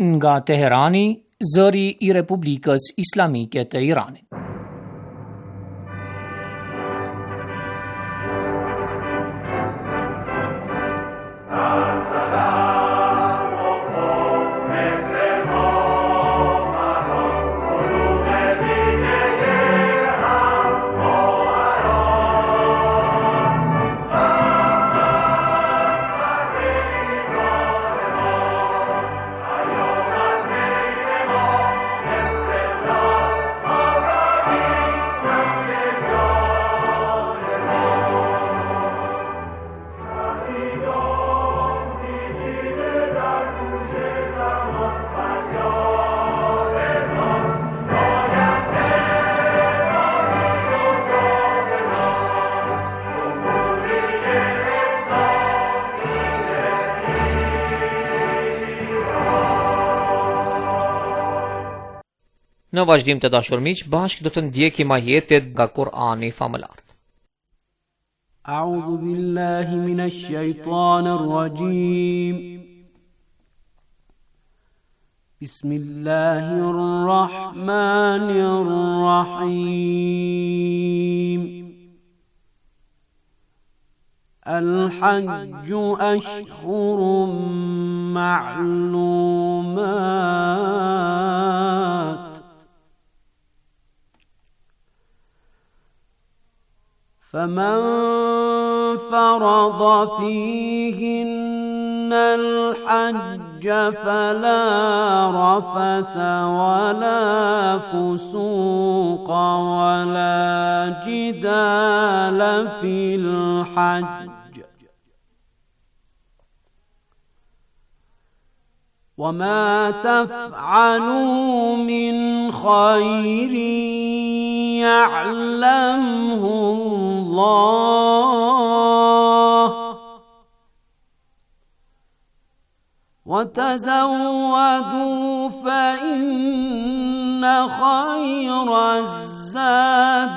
Nga Teherani, zëri I Republikës Islamike të Iranit. Në vazhdim të dashur miq, bashkë do të ndjekim ajetet nga Kur'ani famëlar. A'udhu billahi minash shaitanir rajim. Bismillahir rahmanir rahim. الحج أشهر معلومات فمن فرض فيهن الحج فلا رفث ولا فسوق ولا جدال في الحج وما تفعلوا من خير يعلمه الله وتزودوا فإن خير الزاد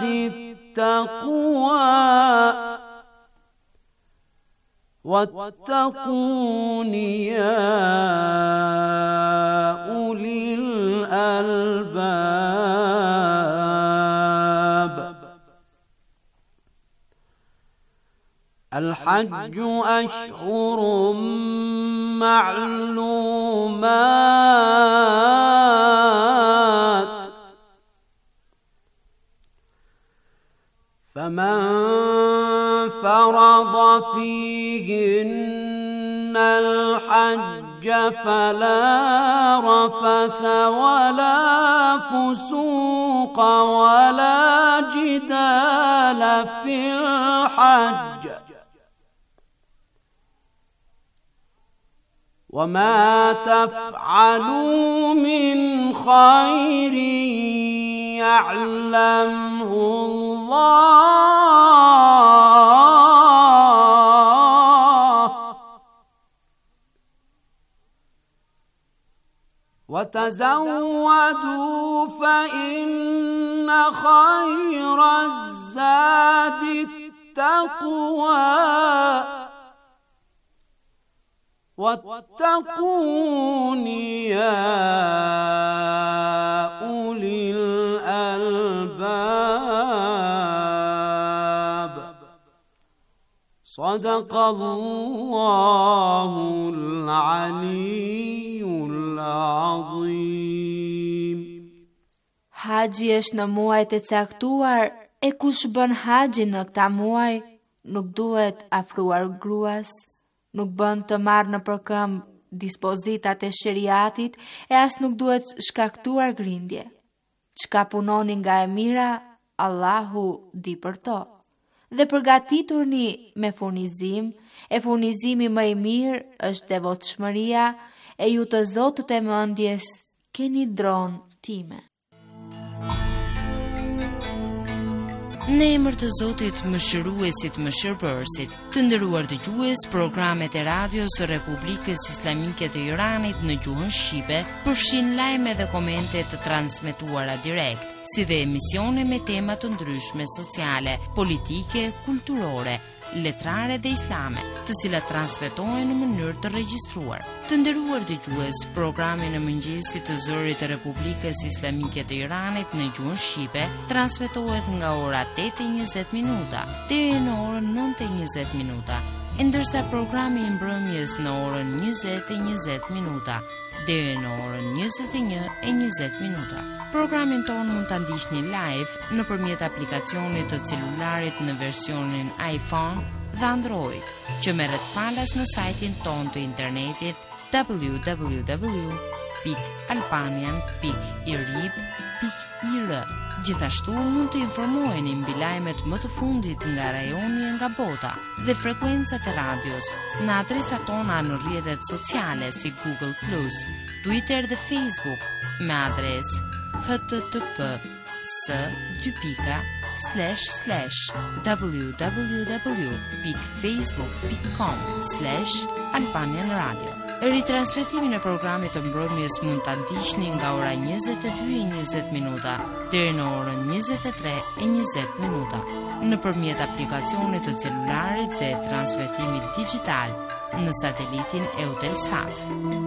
التقوى واتقون يا أولي الألباب الحج أشهر معلومات فمن فرض فيهن الحج فلا رفث ولا فسوق ولا جدال في الحج وما تفعلوا من خير يعلمه الله وتزودوا فإن خير الزاد التقوى واتقون يا أولي الألباب صدق الله العلي العظيم. Haxhi është në muajt e caktuar e kush bën haxhin në këta muaj nuk duhet afruar gruas, nuk bën të marrë në përkëmb dispozitat e sheriatit e as nuk duhet shkaktuar grindje. Çka punoni nga e mira, Allahu di për to. Dhe përgatiturni me furnizim, e furnizimi më i mirë është devotshmëria e ju të zotët e mendjes keni dronë time. Në emër të Zotit mëshiruesit mëshirbërësit, të nderuar dëgjues, programet e radios së Republikës Islamike të Iranit në gjuhën shqipe përfshin lajme dhe komente të transmetuara direkt. si dhe emisione me tema të ndryshme sociale, politike, kulturore, letrare dhe islame, të cilat transmetohen në mënyrë të regjistruar. Të nderuar dëgjues, programi në mëngjesit të zërit të Republikës Islamike të Iranit në gjuhën shqipe transmetohet nga ora 8:20 minuta deri në orën 9:20 minuta, ndërsa programi i mbrëmjes në orën 20:20 minuta deri në orën 21:20 minuta. Programin tonë mund ta ndiqni live nëpërmjet aplikacionit të celularit në versionin iPhone dhe Android, që merret falas në sajtin tonë të internetit www.albanian.irib.ir. Gjithashtu mund të informoheni mbi lajmet më të fundit nga rajoni e nga bota dhe frekuencat e radios në adresat tona në rrjetet sociale si Google+, Twitter dhe Facebook me adresë http://www.facebook.com/Albanian Radio. Ritransmetimin e programit të mbrëmjes mund ta ndiqni nga ora 22:20 minuta deri në orën 23:20 minuta nëpërmjet aplikacionit të celularit dhe transmetimit digjital në satelitin Eutelsat.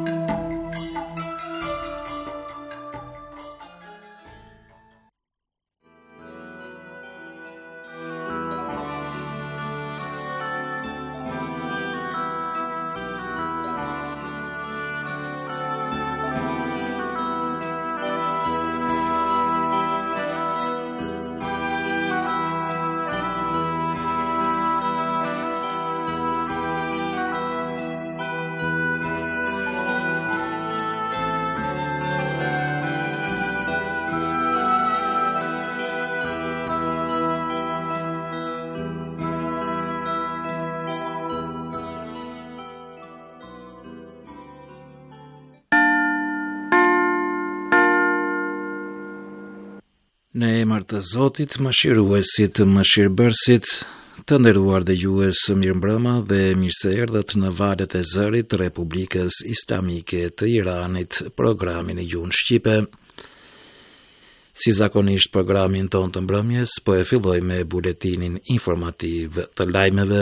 Në emër të Zotit, mëshiruesit, mëshirbërësit, të nderuar dëgjues, mirëmbrëma dhe mirëseerdhët në valët e zërit të Republikës Islamike të Iranit, programin e gjuhën shqipe. Si zakonisht programin ton të mbrëmjes, po e filloj me buletinin informativ të lajmeve.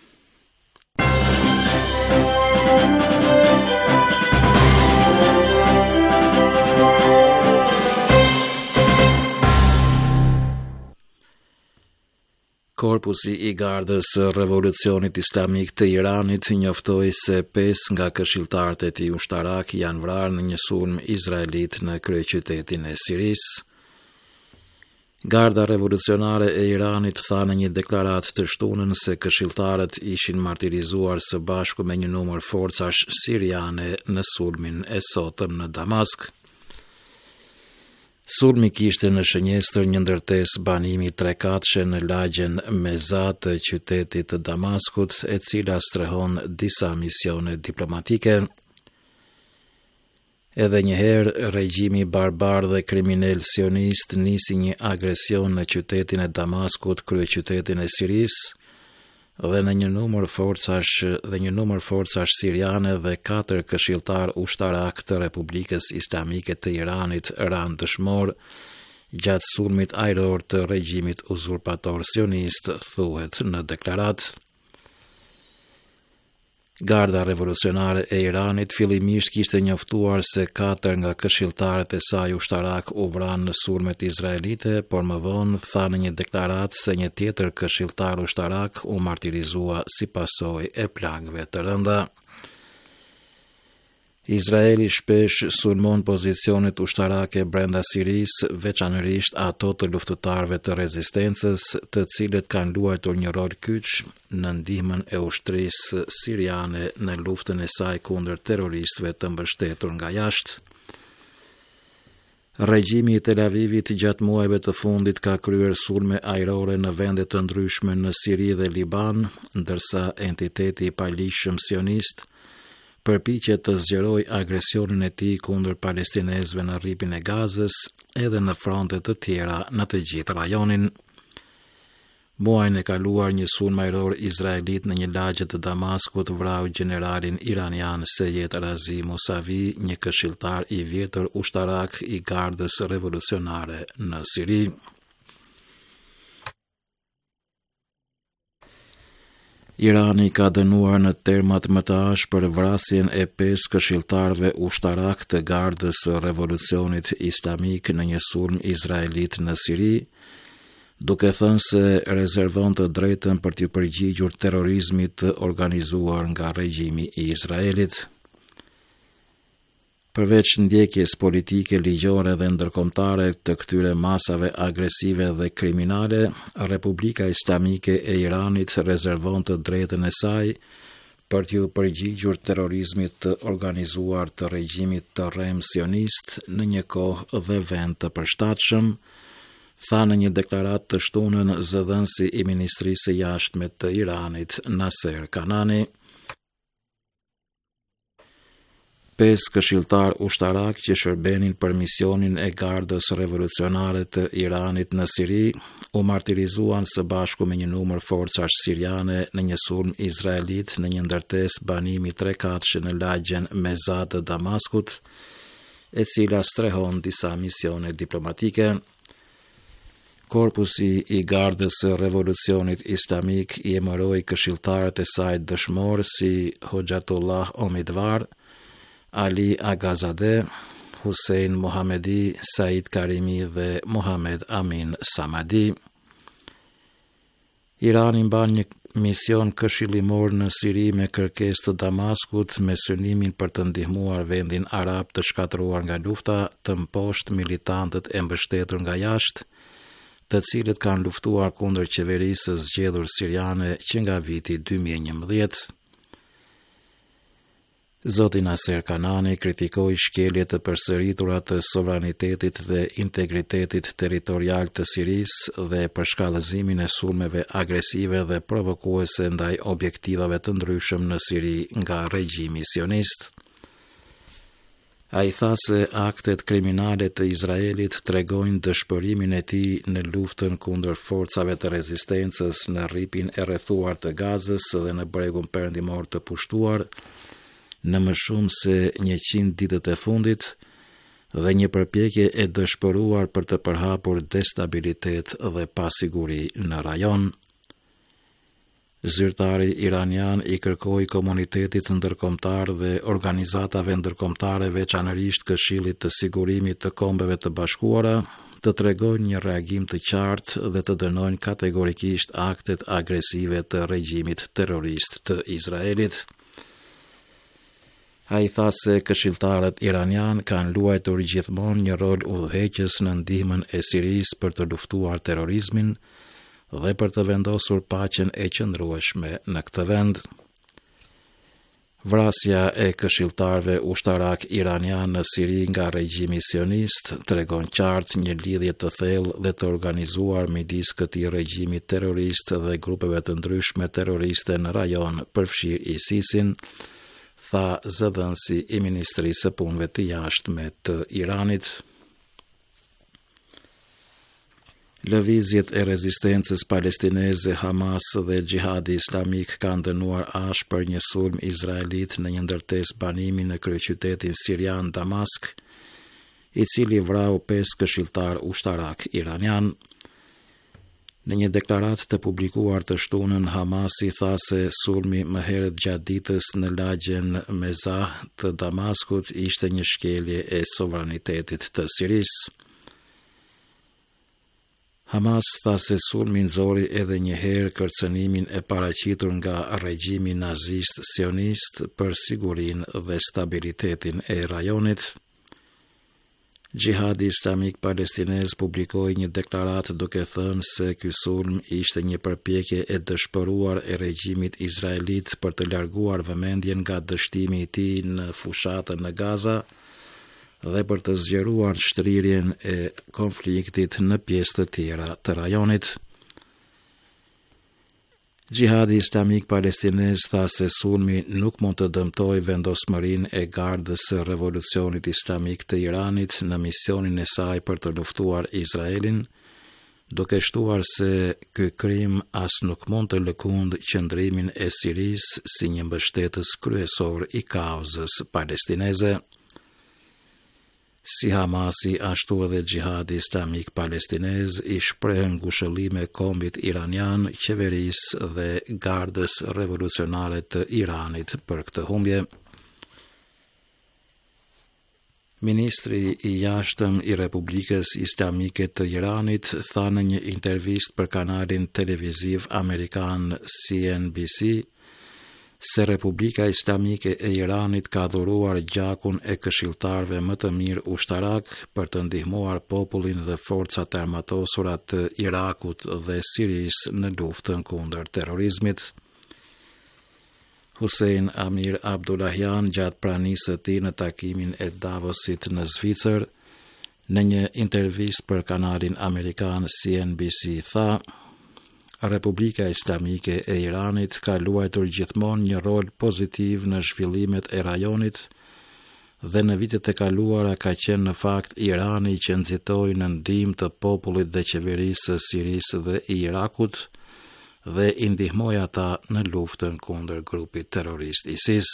Korpusi i Gardës Revolucionit Islamik të Iranit njoftoi se 5 nga këshilltarët e tij ushtarak janë vrarë në një sulm izraelit në kryeqytetin e Sirisë. Garda Revolucionare e Iranit tha në një deklaratë të shtunën se këshilltarët ishin martirizuar së bashku me një numër forcash siriane në sulmin e sotëm në Damask. Sulmi kishte në shënjestër një ndërtesë banimi 3 katëshe në lagjen Mezat të qytetit të Damaskut, e cila strehon disa misione diplomatike. Edhe njëherë, regjimi barbar dhe kriminal sionist nisi një agresion në qytetin e Damaskut, kryeqytetin e Sirisë, dhe një numër forcash siriane dhe 4 këshilltar ushtarak të Republikës Islamike të Iranit ranë dëshmor gjatë sulmit ajror të regjimit uzurpator sionist, thuhet në deklaratë. Garda Revolucionare e Iranit fillimisht kishte njoftuar se 4 nga këshilltarët e saj ushtarak u vranë në sulmet izraelite, por më vonë tha në një deklaratë se një tjetër këshilltar ushtarak u martirizua si pasojë e plagëve të rënda. Izraeli shpesh sulmon pozicionet ushtarake brenda Sirisë, veçanërisht ato të luftëtarëve të rezistencës, të cilët kanë luajtur një rol kyç në ndihmën e ushtrisë siriane në luftën e saj kundër terroristëve të mbështetur nga jashtë. Regjimi i Tel Avivit gjatë muajve të fundit ka kryer sulme ajrore në vende të ndryshme në Siri dhe Liban, ndërsa entiteti i paligjshëm sionist përpiqet të zgjeroj agresionin e tij kundër palestinezëve në rripin e Gazës edhe në fronte të tjera në të gjithë rajonin. Muajin e kaluar një sulm ajror izraelit në një lagje të Damaskut vrau generalin iranian Seyed Razi Mousavi, një këshilltar i vjetër ushtarak i gardës revolucionare në Siri. Irani ka dënuar në termat më të ashpër vrasjen e 5 këshilltarëve ushtarak të gardës revolucionit islamik në një sulm izraelit në Siri, duke thënë se rezervon të drejtën për t'u përgjigjur terrorizmit të organizuar nga regjimi i Izraelit. Përveç ndjekjes politike, ligjore dhe ndërkombëtare të këtyre masave agresive dhe kriminale, Republika Islamike e Iranit rezervon të drejtën e saj për t'u përgjigjur terrorizmit të organizuar të regjimit të rrem sionist në një kohë dhe vend të përshtatshëm, tha në një deklaratë të shtunën zëdhënësi i Ministrisë së Jashtme të Iranit, Naser Kanani. 5 këshilltar ushtarak që shërbenin për misionin e gardës revolucionare të Iranit në Siri u martirizuan së bashku me një numër forcash siriane në një sulm izraelit në një ndërtesë banimi 3-katëshe në lagjen Mezat të Damaskut, e cila strehon disa misione diplomatike. Korpusi i gardës revolucionit islamik i emëroi këshilltarët e saj dëshmor si Hoxhatullah Omidvar, Ali Agazadeh, Hussein Mohamedi, Said Karimi dhe Mohamed Amin Samadi. Irani mban një mision këshillimor në Siri me kërkesë të Damaskut me synimin për të ndihmuar vendin arab të shkatëruar nga lufta të mposhtë militantët e mbështetur nga jashtë, të cilët kanë luftuar kundër qeverisë së zgjedhur siriane që nga viti 2011. Zoti Naser Kanani kritikoi shkeljet të përsëritura të sovranitetit dhe integritetit territorial të Sirisë dhe përshkallëzimin e sulmeve agresive dhe provokuese ndaj objektivave të ndryshëm në Siri nga regjimi sionist. Ai tha se aktet kriminale të Izraelit tregojnë dëshpërimin e tij në luftën kundër forcave të rezistencës në rripin e rrethuar të Gazës dhe në bregun perëndimor të pushtuar, në më shumë se 100 ditët e fundit dhe një përpjekje e dëshpëruar për të përhapur destabilitet dhe pasiguri në rajon. Zyrtari iranian i kërkoi komunitetit ndërkombëtar dhe organizatave ndërkombëtare, veçanërisht Këshillit të Sigurimit të Kombeve të Bashkuara, të tregojnë një reagim të qartë dhe të dënojnë kategorikisht aktet agresive të regjimit terrorist të Izraelit. Ai tha se këshilltarët iranian kanë luajtur gjithmonë një rol udhëheqës në ndihmën e Sirisë për të luftuar terrorizmin dhe për të vendosur paqen e qëndrueshme në këtë vend. Vrasja e këshilltarëve ushtarak iranian në Siri nga regjimi sionist tregon qartë një lidhje të thellë dhe të organizuar midis këtij regjimi terrorist dhe grupeve të ndryshme terroriste në rajon, përfshir ISIS-in, tha zëdhënësi i Ministrisë së Punëve të Jashtme të Iranit. Lëvizjet e rezistencës palestineze Hamas dhe Gjihadi Islamik kanë dënuar ashpër një sulm izraelit në një ndërtesë banimi në kryeqytetin sirian Damask, i cili vrau 5 këshilltar ushtarak iranian. Në një deklaratë të publikuar të shtunën, Hamasi tha se sulmi më herët gjatë ditës në lagjen Mezah të Damaskut ishte një shkelje e sovranitetit të Sirisë. Hamas tha se sulmi nxori edhe një herë kërcënimin e paraqitur nga regjimi nazist sionist për sigurinë dhe stabilitetin e rajonit. Gjihadi Islamik Palestinez publikoi një deklaratë duke thënë se ky sulm ishte një përpjekje e dëshpëruar e regjimit izraelit për të larguar vëmendjen nga dështimi i tij në fushatën në Gaza dhe për të zgjeruar shtrirjen e konfliktit në pjesë të tjera të rajonit. Gjihadi Islamik Palestinez tha se sulmi nuk mund të dëmtojë vendosmërinë e gardës së revolucionit islamik të Iranit në misionin e saj për të luftuar Izraelin, duke shtuar se ky krim as nuk mund të lëkundë qëndrimin e Sirisë si një mbështetës kryesor i kauzës palestineze. Si Hamasi, ashtu edhe Gjihadi Islamik Palestinez i shprehen ngushëllime kombit iranian, qeverisë dhe gardës revolucionare të Iranit për këtë humbje. Ministri i jashtëm i Republikës Islamike të Iranit tha në një intervistë për kanalin televiziv amerikan CNBC se Republika Islamike e Iranit ka dhuruar gjakun e këshilltarëve më të mirë ushtarak për të ndihmuar popullin dhe forcat armatosura të Irakut dhe Sirisë në luftën kundër terrorizmit. Hussein Amir Abdullahian gjatë pranisë së tij në takimin e Davosit në Zvicër, në një intervistë për kanalin amerikan CNBC tha: Republika Islamike e Iranit ka luajtur gjithmonë një rol pozitiv në zhvillimet e rajonit dhe në vitet e kaluara ka qenë në fakt Irani që nxitoi në ndihmë të popullit dhe qeverisë së Sirisë dhe i Irakut dhe i ndihmoi ata në luftën kundër grupit terrorist ISIS.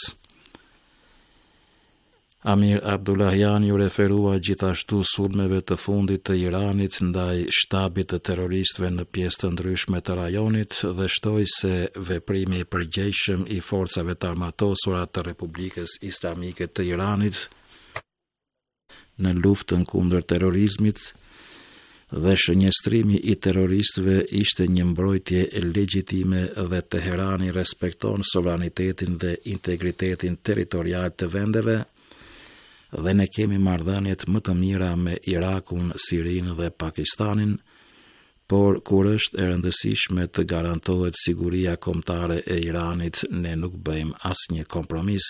Amir Abdullahian ju referua gjithashtu sulmeve të fundit të Iranit ndaj shtabit të terroristëve në pjesë të ndryshme të rajonit dhe shtoi se veprimi i përgjegjshëm i forcave të armatosura të Republikës Islamike të Iranit në luftën kundër terrorizmit dhe shënjestrimi i terroristëve ishte një mbrojtje legjitime dhe Teherani respekton sovranitetin dhe integritetin territorial të vendeve dhe ne kemi marrëdhëniet më të mira me Irakun, Sirinë dhe Pakistanin, por kur është e rëndësishme të garantohet siguria kombëtare e Iranit, ne nuk bëjmë asnjë kompromis.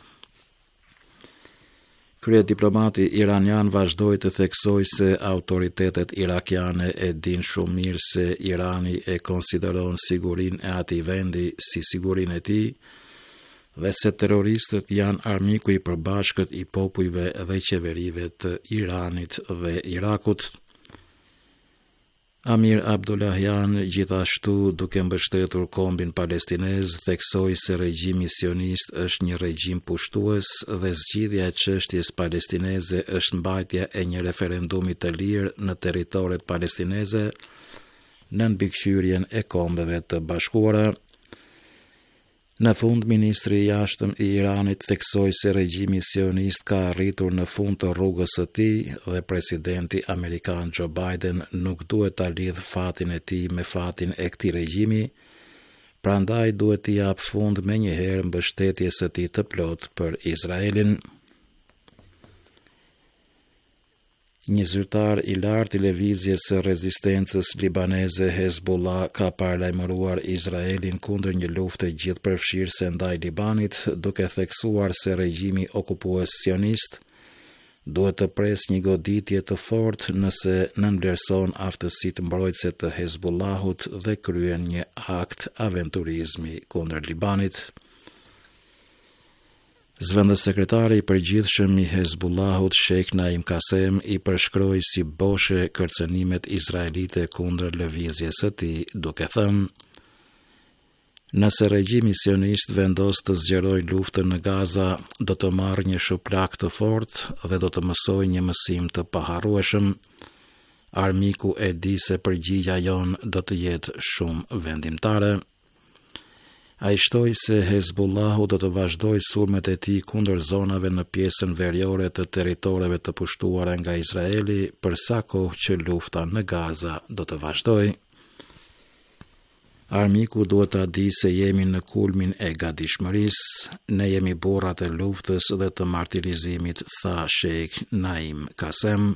Kryediplomati iranian vazhdoi të theksoj se autoritetet irakiane e din shumë mirë se Irani e konsideron sigurinë e atij vendi si sigurinë e tij dhe se terroristët janë armiku i përbashkët i popujve dhe qeverive të Iranit dhe Irakut. Amir Abdullahian gjithashtu duke mbështetur kombin palestinez theksoi se regjimi sionist është një regjim pushtues dhe zgjidhja e çështjes palestineze është mbajtja e një referendumi të lirë në territoret palestineze në mbikëqyrjen e kombeve të bashkuara. Në fund, ministri i jashtëm i Iranit theksoi se regjimi sionist ka arritur në fund të rrugës së tij dhe presidenti amerikan Joe Biden nuk duhet ta lidh fatin e tij me fatin e këtij regjimi, prandaj duhet t'i jap fund menjëherë mbështetjes së tij të plotë për Izraelin. Një zyrtar i lartë i lëvizjes së rezistencës libaneze Hezbollah ka paralajmëruar Izraelin kundër një lufte gjithëpërfshirëse ndaj Libanit, duke theksuar se regjimi okupues sionist duhet të pres një goditje të fortë nëse nënvlerëson aftësitë mbrojtëse të Hezbollahut dhe kryen një akt aventurizmi kundër Libanit. Zëvendësekretari i përgjithshëm i Hezbollahut Sheikh Naim Kasem i përshkroi si boshe kërcënimet izraelite kundër lëvizjes së tij, duke thënë: Nëse regjimi sionist vendos të zgjerojë luftën në Gaza, do të marrë një shuplak të fortë dhe do të mësojë një mësim të paharrueshëm. Armiku e di se përgjigjja jon do të jetë shumë vendimtare. Ai shtoi se Hezbollahu do të vazhdojë sulmet e tij kundër zonave në pjesën veriore të territoreve të pushtuara nga Izraeli për sa kohë që lufta në Gaza do të vazhdojë. Armiku duhet ta di se jemi në kulmin e gatishmërisë, ne jemi burrat e luftës dhe të martirizimit, tha Sheikh Naim Kasem.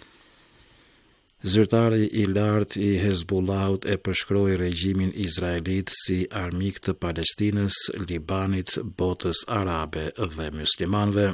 Zyrtari i lartë i Hezbollahut e përshkroi regjimin izraelit si armik të Palestinës, Libanit, botës arabe dhe muslimanëve.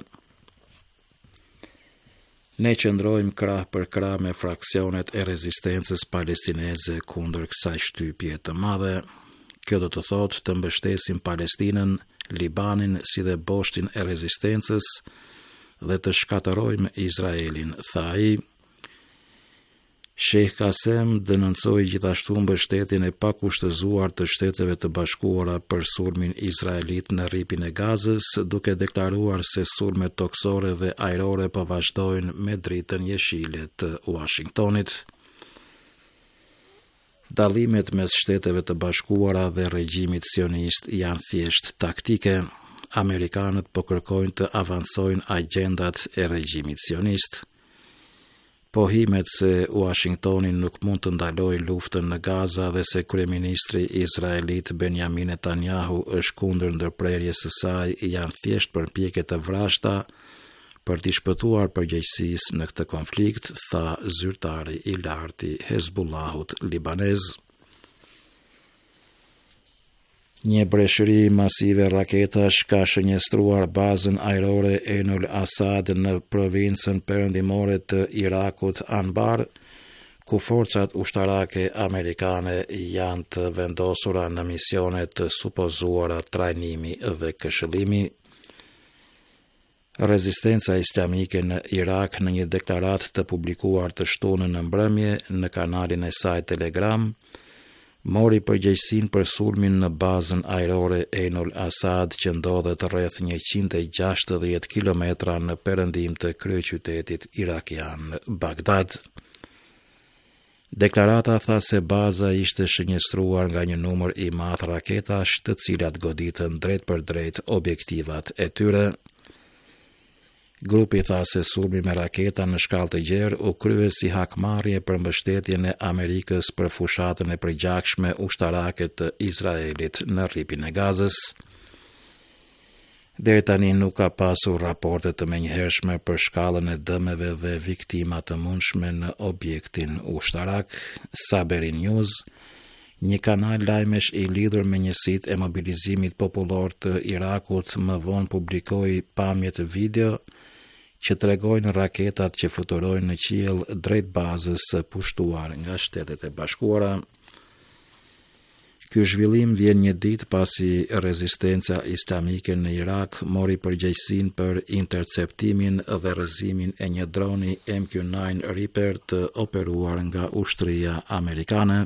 Ne qëndrojmë krah për krah me fraksionet e rezistencës palestineze kundër kësaj shtypje të madhe. Kjo do të thotë të mbështesim Palestinën, Libanin si dhe boshtin e rezistencës dhe të shkatërrojmë Izraelin, tha ai. Sheikh Qasem denonцoi gjithashtu mbështetjen e pakushtëzuar të Shteteve të Bashkuara për sulmin izraelit në rripin e Gazës, duke deklaruar se sulmet toksore dhe ajrore po vazhdojnë me dritën jeshile të Washingtonit. Dallimet mes Shteteve të Bashkuara dhe regjimit sionist janë thjesht taktike. Amerikanët po kërkojnë të avancojnë agjendat e regjimit sionist. Pohimet se Washingtoni nuk mund të ndalojë luftën në Gaza dhe se kryeministri izraelit Benjamin Netanyahu është kundër ndërprerjes së saj janë thjesht përpjekje të vrashta për t'i shpëtuar përgjegjësisë në këtë konflikt, tha zyrtari i lartë i Hezbollahut libanez. Një breshëri masive raketash ka shënjestruar bazën ajrore Ain al-Asad në provincën perëndimore të Irakut Anbar, ku forcat ushtarake amerikane janë të vendosura në misione të supozuara trajnimi dhe këshillimi. Rezistenca islamike në Irak në një deklaratë të publikuar të shtunën në mbrëmje në kanalin e saj Telegram mori përgjegjësinë për sulmin në bazën ajrore Ain al-Asad që ndodhet rreth 160 kilometra në perëndim të kryeqytetit irakian Bagdad. Deklarata tha se baza ishte shënjestruar nga një numër i madh raketash, të cilat goditën drejt për drejt objektivat e tyre. Grupi tha se sulmi me raketa në shkallë të gjerë u krye si hakmarrje për mbështetjen e Amerikës për fushatën e përgjakshme ushtarake të Izraelit në rripin e Gazës. Deri tani nuk ka pasur raporte të menjëhershme për shkallën e dëmeve dhe viktima të mundshme në objektin ushtarak. Saberi News, një kanal lajmesh i lidhur me njësitë e mobilizimit popullor të Irakut, më vonë publikoi pamjet video që tregojnë raketat që fluturojnë në qiell drejt bazës së pushtuar nga Shtetet e Bashkuara. Ky zhvillim vjen një ditë pasi rezistenca islamike në Irak mori përgjegjësinë për interceptimin dhe rrëzimin e një droni MQ-9 Reaper të operuar nga ushtria amerikane.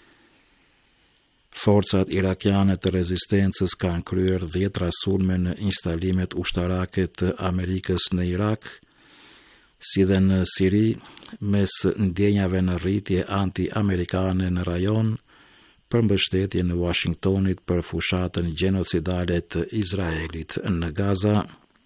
Forcat irakiane të rezistencës kanë kryer 10 sulme në instalimet ushtarake të Amerikës në Irak, si dhe në Siri, mes ndjenjave në rritje anti-amerikane në rajon, për mbështetje në Washingtonit për fushatën gjenocidale të Izraelit në Gaza.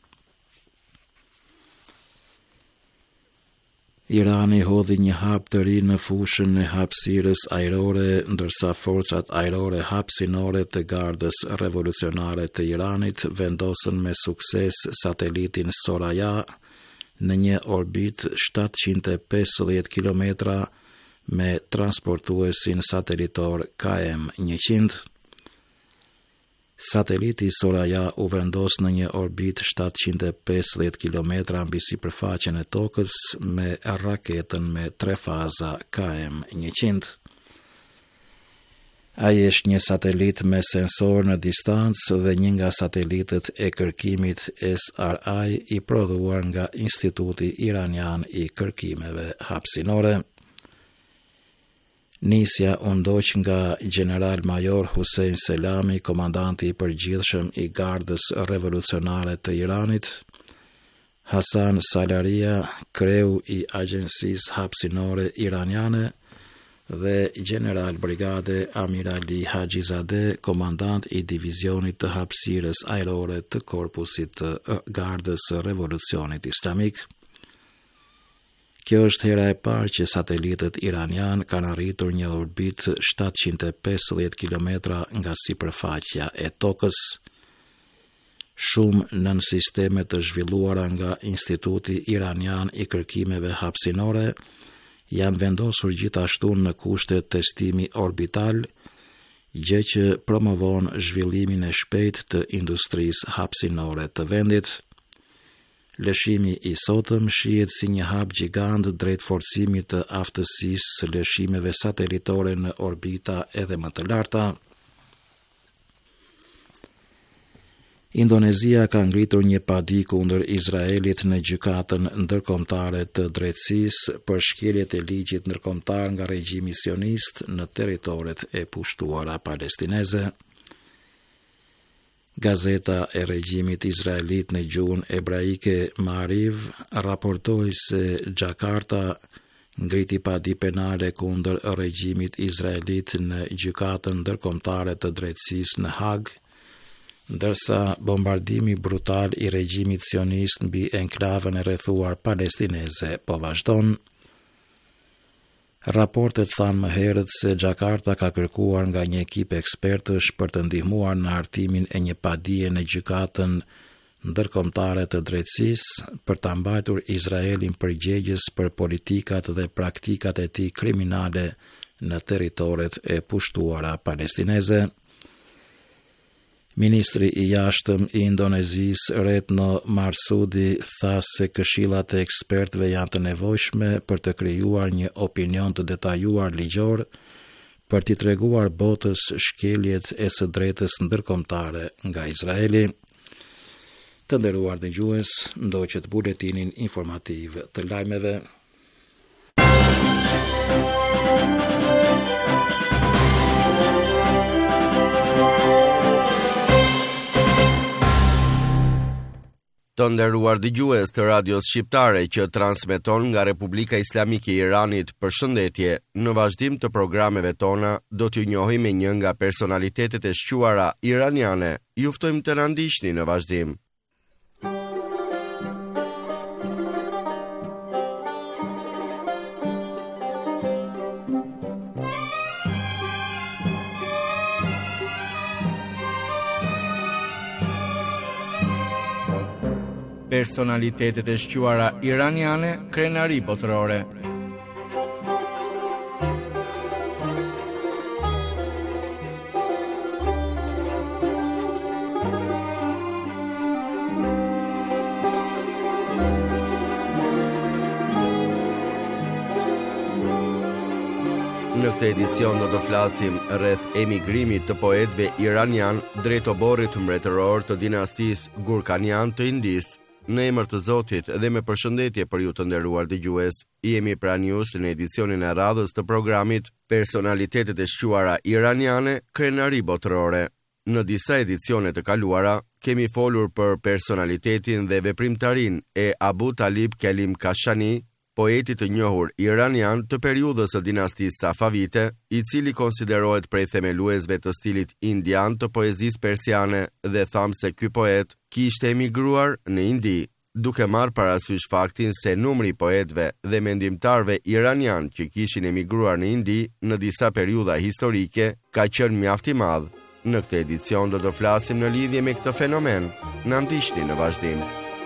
Irani hodhi një hap të ri në fushën e hapësirës ajrore, ndërsa forcat ajrore hapësinore të Gardës Revolucionare të Iranit vendosën me sukses satelitin Soraya në një orbit 750 kilometra me transportuesin satelitor KM-100. Sateliti Soraya u vendos në një orbit 750 km mbi sipërfaqen e tokës me raketën me 3 faza KM-100. Ai është një satelit me sensor në distancë dhe një nga satelitët e kërkimit SRI i prodhuar nga Instituti Iranian i Kërkimeve Hapësinore. Nisja u ndoq nga General Major Hussein Selami, komandanti i përgjithshëm i Gardës Revolucionare të Iranit, Hasan Salaria, kreu i Agjencisë Hapësinore Iraniane, dhe General Brigade Amir Ali Hajizadeh, komandant i Divizionit të Hapësirës Ajrore të Korpusit të Gardës Revolucionit Islamik. Kjo është hera e parë që satelitët iranian kanë arritur një orbit 750 km nga sipërfaqja e tokës. Shumë nën sisteme të zhvilluara nga Instituti Iranian i Kërkimeve Hapësinore janë vendosur gjithashtu në kushte testimi orbital, gjë që promovon zhvillimin e shpejtë të industrisë hapësinore të vendit. Lëshimi i sotëm shihet si një hap gjigant drejt forcimit të aftësisë së lëshimeve satelitore në orbita edhe më të larta. Indonezia ka ngritur një padi kundër Izraelit në gjykatën ndërkombëtare të drejtësisë për shkeljet e ligjit ndërkombëtar nga regjimi sionist në territoret e pushtuara palestineze. Gazeta e regjimit izraelit në gjuhën ebraike Maariv raportoi se Jakarta ngriti padi penale kundër regjimit izraelit në gjykatën ndërkombëtare të drejtësisë në Hag, ndërsa bombardimi brutal i regjimit sionist mbi enklavën e rrethuar palestineze po vazhdon. Raportet thanë më herët se Jakarta ka kërkuar nga një ekip ekspertësh për të ndihmuar në hartimin e një padie në gjykatën ndërkombëtare të drejtësisë për ta mbajtur Izraelin përgjegjës për politikat dhe praktikat e tij kriminale në territoret e pushtuara palestineze. Ministri i jashtëm i Indonezisë Retno Marsudi tha se këshillat e ekspertëve janë të nevojshme për të krijuar një opinion të detajuar ligjor për t'i treguar botës shkeljet e së drejtës ndërkombëtare nga Izraeli. Të nderuar dëgjues, ndoqët buletinin informativ të lajmeve. Të nderuar dëgjues të radios shqiptare që transmeton nga Republika Islamike e Iranit, përshëndetje. Në vazhdim të programeve tona do t'ju njohim me një nga personalitetet e shquara iraniane. Ju ftojmë të na ndiqni në vazhdim. Personalitetet e shquara iraniane, krenari botërore. Në këtë edicion do të flasim rreth emigrimit të poetëve iranian drejt oborrit mbretëror të dinastisë Gurkanian të Indisë. Në emër të Zotit dhe me përshëndetje për ju të nderuar dëgjues, jemi pranë jush në edicionin e radhës të programit Personalitetet e shquara iraniane, krenari botërore. Në disa edicione të kaluara, kemi folur për personalitetin dhe veprimtarin e Abu Talib Kelim Kashani, poeti të njohur iranian të periudhës së dinastisë Safavite, i cili konsiderohet prej themeluesve të stilit indian të poezisë persiane dhe thamë se ky poet kishte emigruar në Indi, duke marrë parasysh faktin se numri i poetëve dhe mendimtarëve iranian që kishin emigruar në Indi në disa periudha historike ka qenë mjaft i madh. Në këtë edicion do të flasim në lidhje me këtë fenomen. Na ndiqni në vazhdim.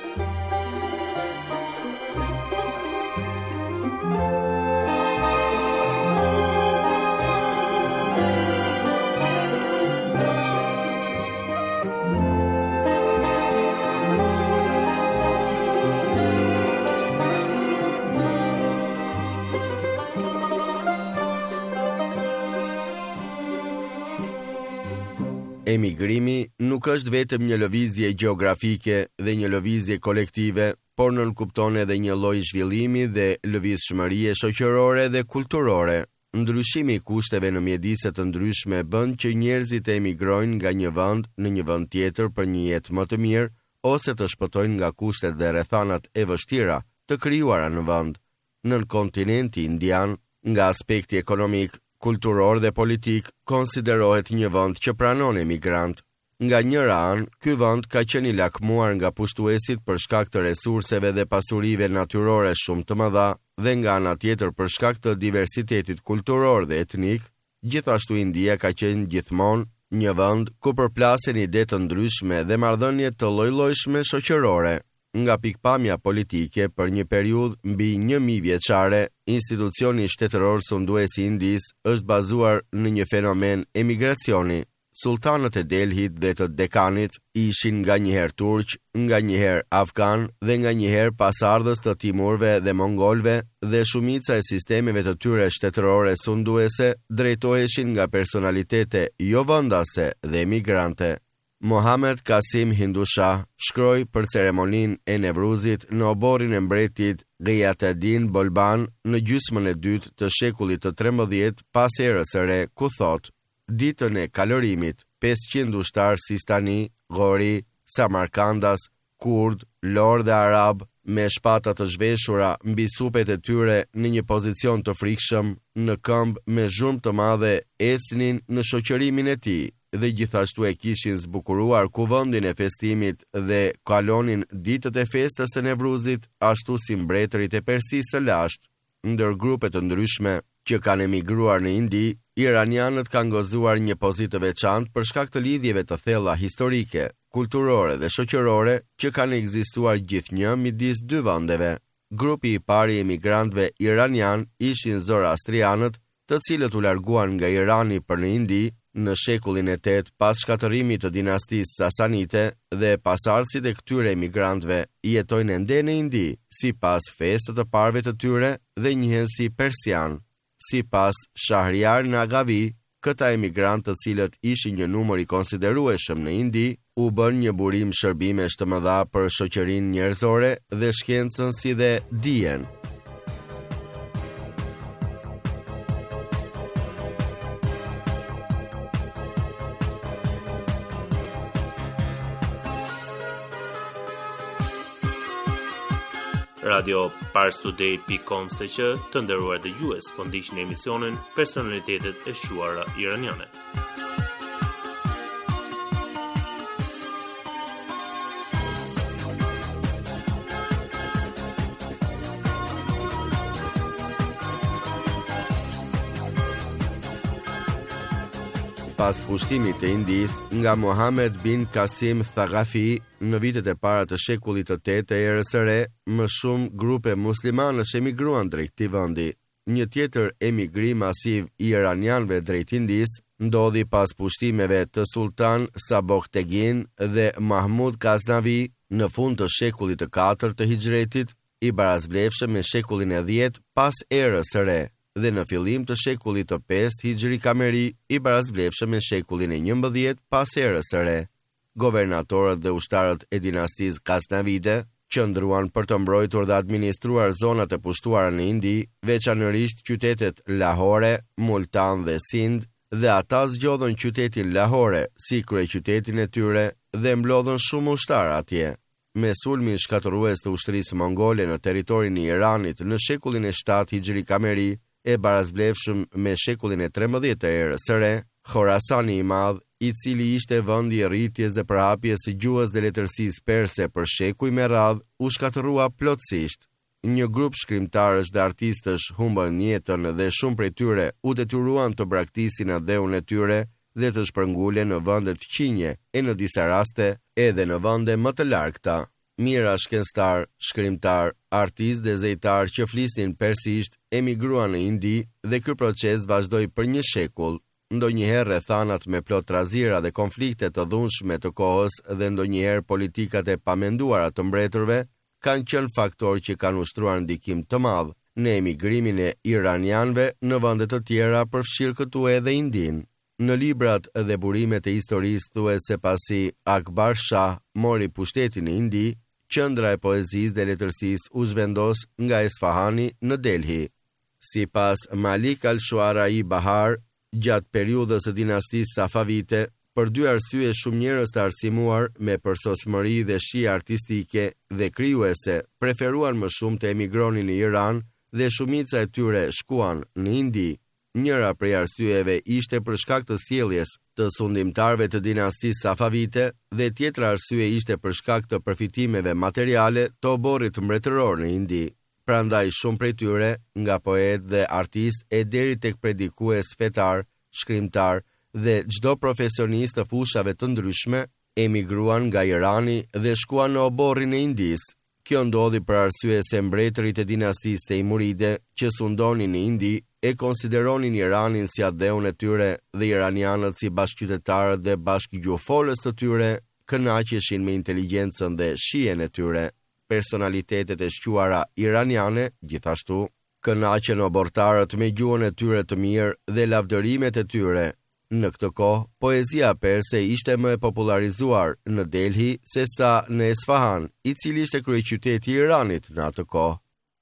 Emigrimi nuk është vetëm një lëvizje gjeografike dhe një lëvizje kolektive, por nënkupton edhe një lloj zhvillimi dhe lëvizshmërie shoqërore dhe kulturore. Ndryshimi i kushteve në mjedise të ndryshme bën që njerëzit të emigrojnë nga një vend në një vend tjetër për një jetë më të mirë ose të shpëtojnë nga kushtet dhe rrethanat e vështira të krijuara në vend. Nën kontinenti indian, nga aspekti ekonomik, kulturor dhe politik, konsiderohet një vend që pranon emigrant. Nga njëra anë, ky vend ka qenë i lakmuar nga pushtuesit për shkak të resurseve dhe pasurive natyrore shumë të mëdha, dhe nga ana tjetër për shkak të diversitetit kulturor dhe etnik. Gjithashtu India ka qenë gjithmonë një vend ku përplasen ide të ndryshme dhe marrëdhënie të lloj-llojshme shoqërore. Nga pikpamja politike, për një periudhë mbi 1000 vjeçare, institucioni shtetëror sundues i Indisë është bazuar në një fenomen emigracioni. Sultanët e Delhit dhe të Dekanit ishin nga njëherë turq, nga njëherë afgan dhe nga njëherë pasardhës të Timurve dhe Mongolve, dhe shumica e sistemeve të tyre shtetërore sunduese drejtoheshin nga personalitete jo vendase dhe emigrante. Mohamed Kasim Hindushah shkroi për ceremoninë e Nevruzit në oborrin e mbretit Ghiyatheddin Bolban në gjysmën e dytë të shekullit të 13 pas erës së re, ku thot: ditën e kalorimit, 500 ushtar Sistani, Gori, Samarkandas, Kurd, Lor dhe Arab, me shpata të zhveshura mbi supet e tyre në një pozicion të frikshëm, në këmbë me zhurmë të madhe, ecnin në shoqërimin e tij dhe gjithashtu e kishin zbukuruar kuvendin e festimit dhe kalonin ditët e festës së Nevruzit ashtu si mbretërit e Persisë së lashtë. Ndër grupe të ndryshme që kanë emigruar në Indi, iranianët kanë gozuar një pozitë të veçantë për shkak të lidhjeve të thella historike, kulturore dhe shoqërore që kanë ekzistuar gjithnjë midis dy vendeve. Grupi i parë i emigrantëve iranian ishin zoroastrianët, të cilët u larguan nga Irani për në Indi në shekullin e 8 pas shkatërimit të dinastisë Sasanite, dhe pasardhësit e këtyre emigrantëve jetojnë ende në Indi, sipas fesë të parëve të tyre dhe njihen si persian. Sipas Shahriar Nagavi, këta emigrantë të cilët ishin një numër i konsiderueshëm në Indi, u bën një burim shërbimesh të mëdha për shoqërinë njerëzore dhe shkencën si dhe dijen. Radio Parstoday.com se që të nderuar dëgjues, po ndiqni emisionin Personalitetet e shuara iraniane. Pas pushtimit të Indis nga Mohamed bin Kasim Thaqafi në vitet e para të shekullit të 8 të erës së re, më shumë grupe muslimanësh emigruan drejt këtij vendi. Një tjetër emigrim masiv i iranianëve drejt Indis ndodhi pas pushtimeve të Sultan Saboktegin dhe Mahmud Ghaznavi në fund të shekullit të 4 të Hijretit, i barazblefshëm me shekullin e 10 pas erës së re, dhe në fillim të shekullit të 5 Hijri Kameri, i barazblefshëm me shekullin e 11 pas erës së re. Governatorët dhe ushtarët e dinastisë Ghaznavide qëndruan për të mbrojtur dhe administruar zonat e pushtuara në Indi, veçanërisht qytetet Lahore, Multan dhe Sind, dhe ata zgjodhën qytetin Lahore si kryeqytetin e tyre dhe mblodhën shumë ushtar atje. Me sulmin shkatërues të ushtrisë mongole në territorin e Iranit në shekullin e 7 Hijri Kameri, e barazblefshëm me shekullin e 13 të erës së re, Khorasani i Madh, i cili ishte vendi i rritjes dhe përhapjes së gjuhës dhe letërsisë perse për shekuj me radhë, u shkatërrua plotësisht. Një grup shkrimtarësh dhe artistësh humbën jetën dhe shumë prej tyre u detyruan të braktisin adheun e tyre dhe të shpërngulen në vende fqinje e në disa raste edhe në vende më të largëta. Mira shkencëtar, shkrimtar, artist dhe zejtar që flisnin persisht emigruan në Indi dhe ky proces vazhdoi për një shekull. Ndonjëherë rrethanat me plot trazira dhe konflikte të dhunshme të kohës dhe ndonjëherë politikat e pamenduara të mbretërve kanë qenë faktorë që kanë ushtruar ndikim të madh në emigrimin e iranianëve në vende të tjera, përfshirë këtu edhe Indin. Në librat dhe burimet e historisë thuhet se pasi Akbar Shah mori pushtetin në Indi, qendra e poezisë dhe letërsisë u zhvendos nga Esfahani në Delhi. Sipas Malik al-Shuarai Bahar, gjatë periudhës së dinastisë Safavite, për dy arsye shumë njerëz të arsimuar me përsosmëri dhe shije artistike dhe krijuese preferuan më shumë të emigronin në Iran dhe shumica e tyre shkuan në Indi. Njëra prej arsyeve ishte për shkak të sjelljes të sundimtarëve të dinastisë Safavite dhe tjetra arsye ishte për shkak të përfitimeve materiale të oborrit mbretëror në Indi. Prandaj shumë prej tyre, nga poet dhe artist e deri tek predikues fetar, shkrimtar dhe çdo profesionist të fushave të ndryshme, emigruan nga Irani dhe shkuan në oborrin e Indis. Kjo ndodhi për arsye se mbretërit e dinastisë Teimuride që sundonin në Indi e konsideronin Iranin si adheun e tyre dhe iranianët si bashkëqytetarët dhe bashkëgjuhëfolës të tyre kënaqeshin me inteligjencën dhe shijen e tyre. Personalitetet e shquara iraniane, gjithashtu, kënaqen obortarët me gjuhën e tyre të mirë dhe lavdërimet e tyre. Në këtë kohë, poezia perse ishte më e popularizuar në Delhi se sa në Esfahan, i cili ishte kryeqyteti i Iranit në atë kohë.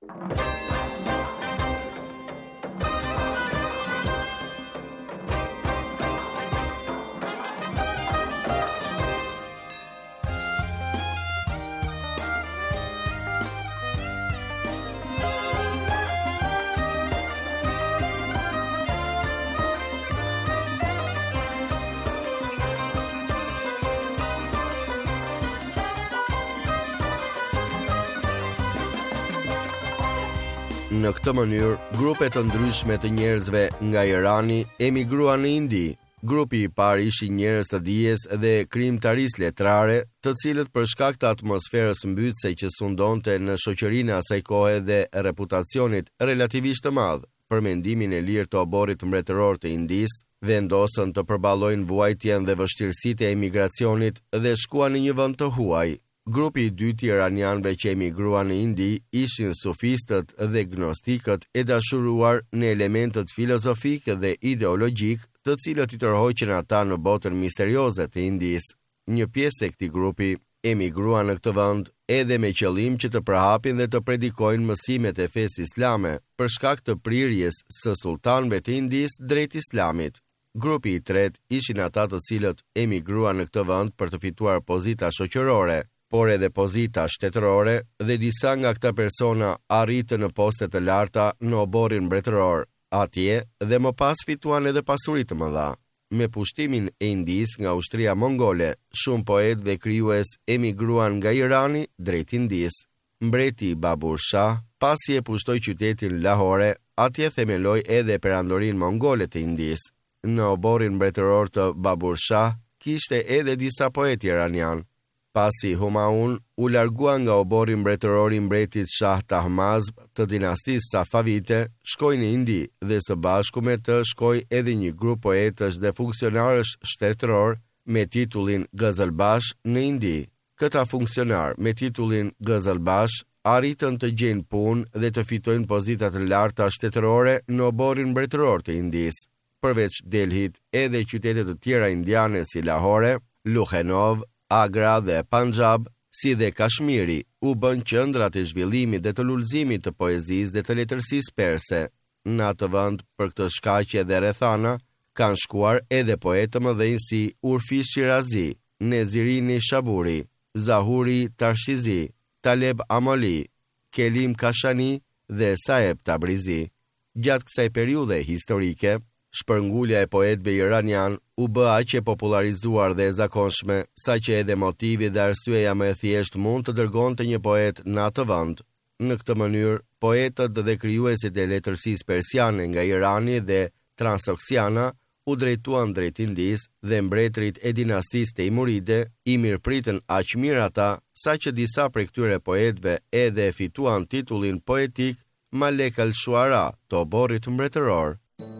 Në këtë mënyrë, grupe të ndryshme të njerëzve nga Irani emigruan në Indi. Grupi i parë ishin njerëz të dijes dhe krijimtarisë letrare, të cilët për shkak të atmosferës mbytëse që sundonte në shoqërinë e asaj kohe dhe reputacionit relativisht të madh për mendimin e lirë të oborrit mbretëror të Indisë, vendosën të përballojnë vuajtjen dhe vështirësitë e emigracionit dhe shkuan në një vend të huaj. Grupi i dytë i iranianëve që emigruan në Indi ishin sufistët dhe gnostikët e dashuruar në elementet filozofik dhe ideologjik, të cilët i tërhoqën ata në botën misterioze të Indisë. Një pjesë e këtij grupi emigruan në këtë vend edhe me qëllim që të përhapin dhe të predikojnë mësimet e fesë islame për shkak të prirjes së sultanëve të Indisë drejt islamit. Grupi i tretë ishin ata të cilët emigruan në këtë vend për të fituar pozita shoqërore, por edhe pozita shtetërore, dhe disa nga këta persona arritën në poste të larta në oborrin mbretëror, atje dhe më pas fituan edhe pasuri të mëdha. Me pushtimin e Indisë nga ushtria mongole, shumë poet dhe krijues emigruan nga Irani drejt Indisë. Mbreti Babur Shah, pasi e pushtoi qytetin Lahore, atje themeloi edhe perandorinë mongole të Indisë. Në oborrin mbretëror të Babur Shah kishte edhe disa poetë iranian. Pasi Humaun u largua nga oborri mbretëror i mbretit Shah Tahmazb të dinastisë Safavite, shkoi në Indi dhe së bashku me të shkoi edhe një grup poetësh dhe funksionarësh shtetëror me titullin Gazalbash në Indi. Këta funksionar me titullin Gazalbash arritën të gjejnë punë dhe të fitojnë pozita të larta shtetërore në oborrin mbretëror të Indisë. Përveç Delhit, edhe qytete të tjera indiane si Lahore, Lukhenov, Agra dhe Punjab, si dhe Kashmiri, u bën qendrat e zhvillimit dhe të lulëzimit të poezisë dhe të letërsisë perse. Në atë vend, për këtë shkaqe dhe rrethana, kanë shkuar edhe poetë të mëdhenj si Urfi Shirazi, Nezirini Shaburi, Zahuri Tarshizi, Taleb Amoli, Kelim Kashani dhe Saeb Tabrizi. Gjatë kësaj periudhe historike, shpërngulja e poetëve iranian u bë aq e popularizuar dhe e zakonshme, saqë edhe motivi dhe arsyeja më e thjeshtë mund të dërgonte një poet në atë vend. Në këtë mënyrë, poetët dhe krijuesit e letërsisë persiane nga Irani dhe Transoksiana u drejtuan drejt Indisë dhe mbretërit e dinastisë Teimuride i mirëpritën aq mirë ata, saqë disa prej këtyre poetëve edhe fituan titullin poetik Malek al-Shuara të oborrit mbretëror.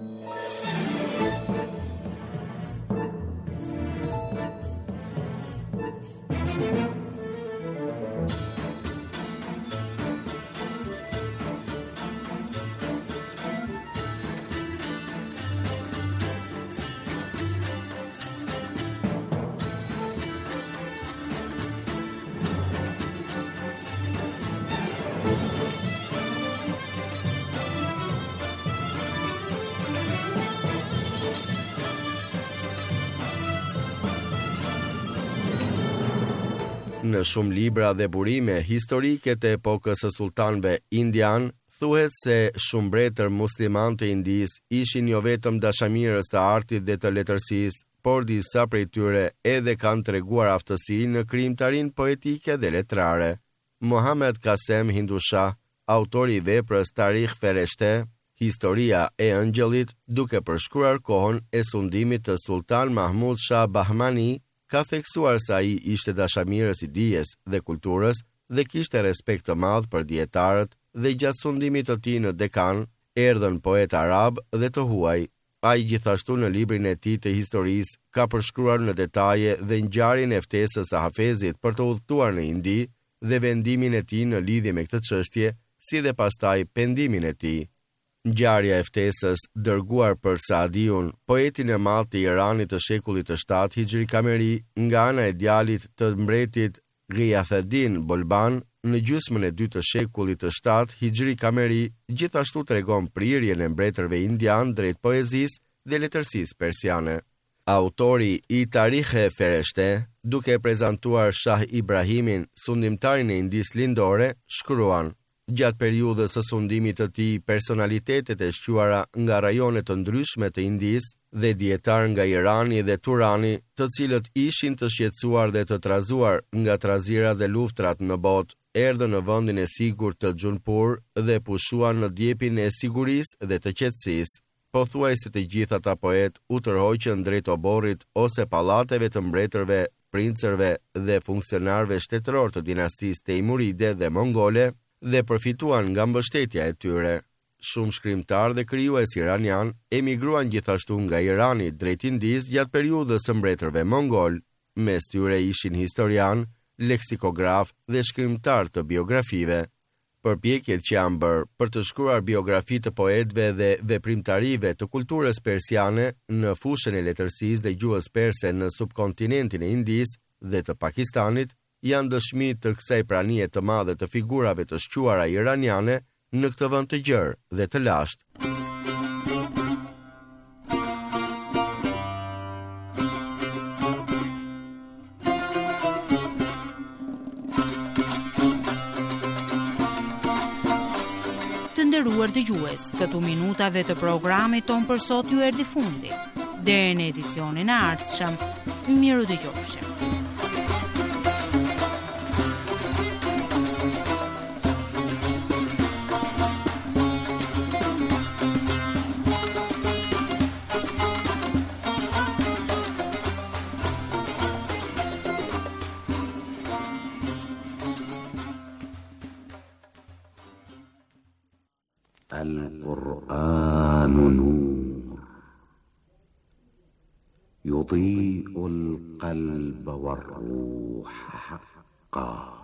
Në shumë libra dhe burime historike të epokës së sultanëve indian, thuhet se shumë mbretër musliman të Indisë ishin jo vetëm dashamirës të artit dhe të letërsisë, por disa prej tyre edhe kanë treguar aftësi në krijimtarinë poetike dhe letrare. Mohammed Kasem Hindushah, autori i veprës Tarikh Fereshte, Historia e Ëngjëllit, duke përshkruar kohën e sundimit të Sultan Mahmud Shah Bahmani, ka theksuar se ai ishte dashamirës i dijes dhe kulturës dhe kishte respekt të madh për dietarët dhe gjatë sundimit të tij në Dekan, erdhën poet arab dhe të huaj. Ai gjithashtu në librin e tij të historisë ka përshkruar në detaje dhe ngjarjen e ftesës së Hafezit për të udhëtuar në Indi dhe vendimin e tij në lidhje me këtë çështje, si dhe pastaj pendimin e tij. Ngjarja e ftesës dërguar për Saadiun, poetin e madh të Iranit të shekullit të 7 Hijri Kameri, nga ana e djalit të mbretit Ghiyatheddin Bolban, në gjysmën e 2 të shekullit të 7 Hijri Kameri, gjithashtu tregon prirjen e mbretërve indian drejt poezisë dhe letërsisë persiane. Autori i Tarikhe Fereshte, duke prezantuar Shah Ibrahimin, sundimtarin e Indisë lindore, shkruan: gjatë periudhës së sundimit të tij, personalitetet e shquara nga rajone të ndryshme të Indisë dhe dietar nga Irani dhe Turani, të cilët ishin të shqetësuar dhe të trazuar nga trazirat dhe luftrat në botë, erdhën në vendin e sigurt të Xhunpur dhe pushuan në djepin e sigurisë dhe të qetësisë. Pothuajse të gjithë ata poet u tërhoqën drejt oborrit ose pallateve të mbretërve, princërve dhe funksionarëve shtetëror të dinastisë Teimuride dhe Mongole dhe përfituan nga mbështetja e tyre. Shumë shkrimtar dhe krijues iranian emigruan gjithashtu nga Irani drejt Indisë gjatë periudhës së mbretërve mongol. Mes tyre ishin historian, leksikograf dhe shkrimtar të biografive. Përpjekjet që janë bërë për të shkruar biografi të poetëve dhe veprimtarive të kulturës persiane në fushën e letërsisë dhe gjuhës perse në subkontinentin e Indisë dhe të Pakistanit, janë dëshmi të kësaj pranie të madhe të figurave të shquara iraniane në këtë vend të gjerë dhe të lashtë. Të nderuar dëgjues, këtu minutave të programit ton për sot ju erdhi fundi. Deri në edicionin e ardhshëm, miru dëgjofshim. القرآن نور يضيء القلب والروح حقا.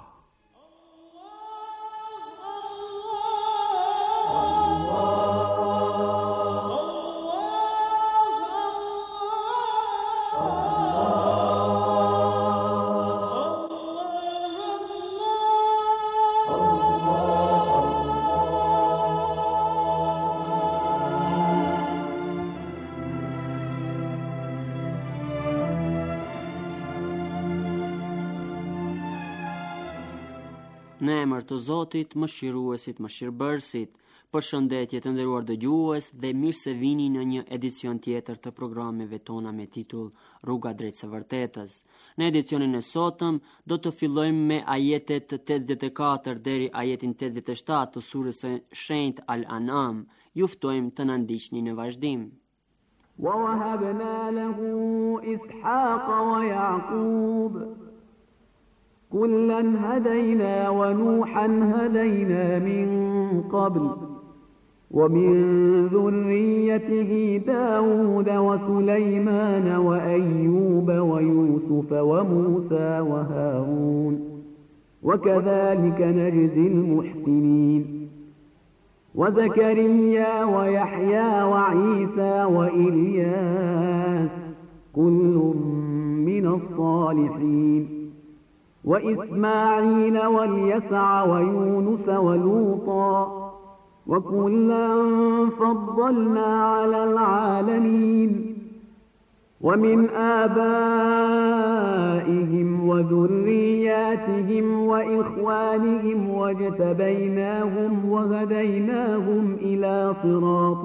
Në emër të Zotit, mëshiruesit, mëshirbërësit, përshëndetje të nderuar dëgjues dhe mirë se vini në një edicion tjetër të programeve tona me titull Rruga drejt së vërtetës. Në edicionin e sotëm do të fillojmë me ajetet 84 deri ajetin 87 të surës së shenjtë Al-An'am. Ju ftojmë të na ndiqni në vazhdim. وَوَهَبْنَا لَهُ إِسْحَاقَ وَيَعْقُوبَ كُلًّا هَدَيْنَا وَنُوحًا هَدَيْنَا مِنْ قَبْلُ وَمِنْ ذُرِّيَّتِهِ دَاوُودَ وَسُلَيْمَانَ وَأَيُّوبَ وَيُوسُفَ وَمُوسَى وَهَارُونَ وَكَذَلِكَ نَجْزِي الْمُحْسِنِينَ وَزَكَرِيَّا وَيَحْيَى وَعِيسَى وَإِلْيَاسَ كُلٌّ مِنَ الصَّالِحِينَ وإسماعيل واليسع ويونس ولوطا وكلا فضلنا على العالمين ومن آبائهم وذرياتهم وإخوانهم واجتبيناهم وهديناهم إلى صراط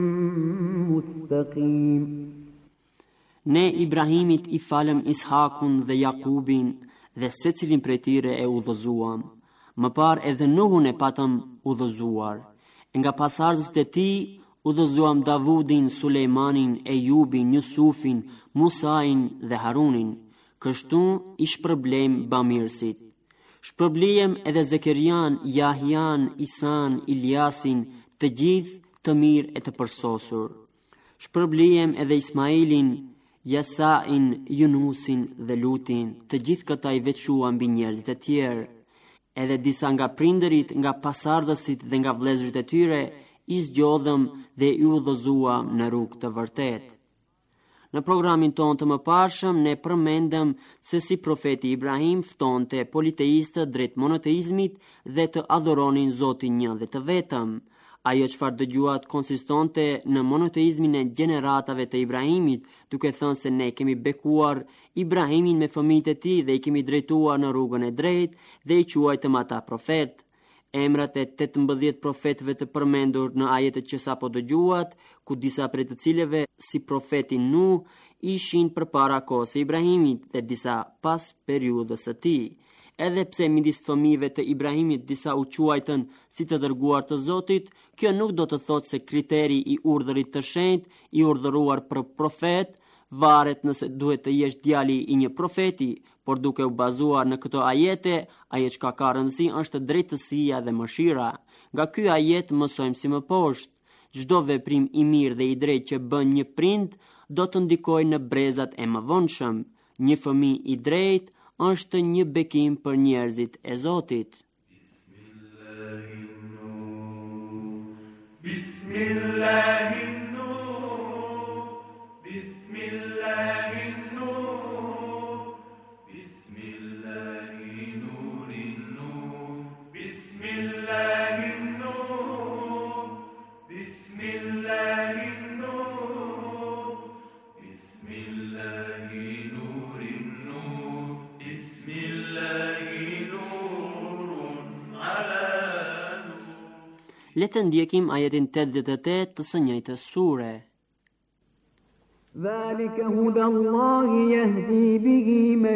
مستقيم. Ne Ibrahimit I falëm Ishakun dhe Jakubin dhe secilin prej tyre e udhëzuam. Më parë edhe Nuhun e patëm udhëzuar. Nga pasardhësit e tij udhëzuam Davudin, Sulejmanin, Ejubin, Jusufin, Musain dhe Harunin. Kështu I shpërblejm bamirësit. Shpërblijem edhe Zekerian, Jahjan, Isan, Iliasin, të gjithë të mirë e të përsosur. Shpërblijem edhe Ismailin, Jasain, Yunusin dhe Lutin, të gjithë këta I veçuan mbi njerëzit e tjerë. Edhe disa nga prindërit, nga pasardhësit dhe nga vëllezërit e tyre i zgjodhëm dhe i udhëzuam në rrugë të vërtetë. Në programin tonë të mëparshëm ne përmendëm se si profeti Ibrahim ftonte politeistët drejt monoteizmit dhe të adhuronin Zotin një dhe të vetëm. Ajo çfarë dëgjuat konsistonte në monoteizmin e gjeneratave të Ibrahimit, duke thënë se ne kemi bekuar Ibrahimin me fëmijët e tij dhe i kemi drejtuar në rrugën e drejtë dhe i quajtëm ata profet. Emrat e 18 profetëve të përmendur në ajetet që sapo dëgjuat, ku disa prej të cilëve si profeti Nuh ishin përpara kohës së Ibrahimit dhe disa pas periudhës së tij. Edhe pse midis fëmijëve të Ibrahimit disa u quajtën si të dërguar të Zotit, kjo nuk do të thotë se kriteri i urdhërit të shenjtë i urdhëruar për profet varet nëse duhet të jesh djali i një profeti, por duke u bazuar në këto ajete, ajo çka ka rëndësi është drejtësia dhe mëshira. Nga ky ajet mësojmë si më poshtë: çdo veprim i mirë dhe i drejtë që bën një prind do të ndikojë në brezat e mëvonshëm. Një fëmijë i drejtë është një bekim për njerëzit e Zotit. Le të ndjekim ajetin 88 të së njëjtës sure. ذلك هدى الله يهدي به من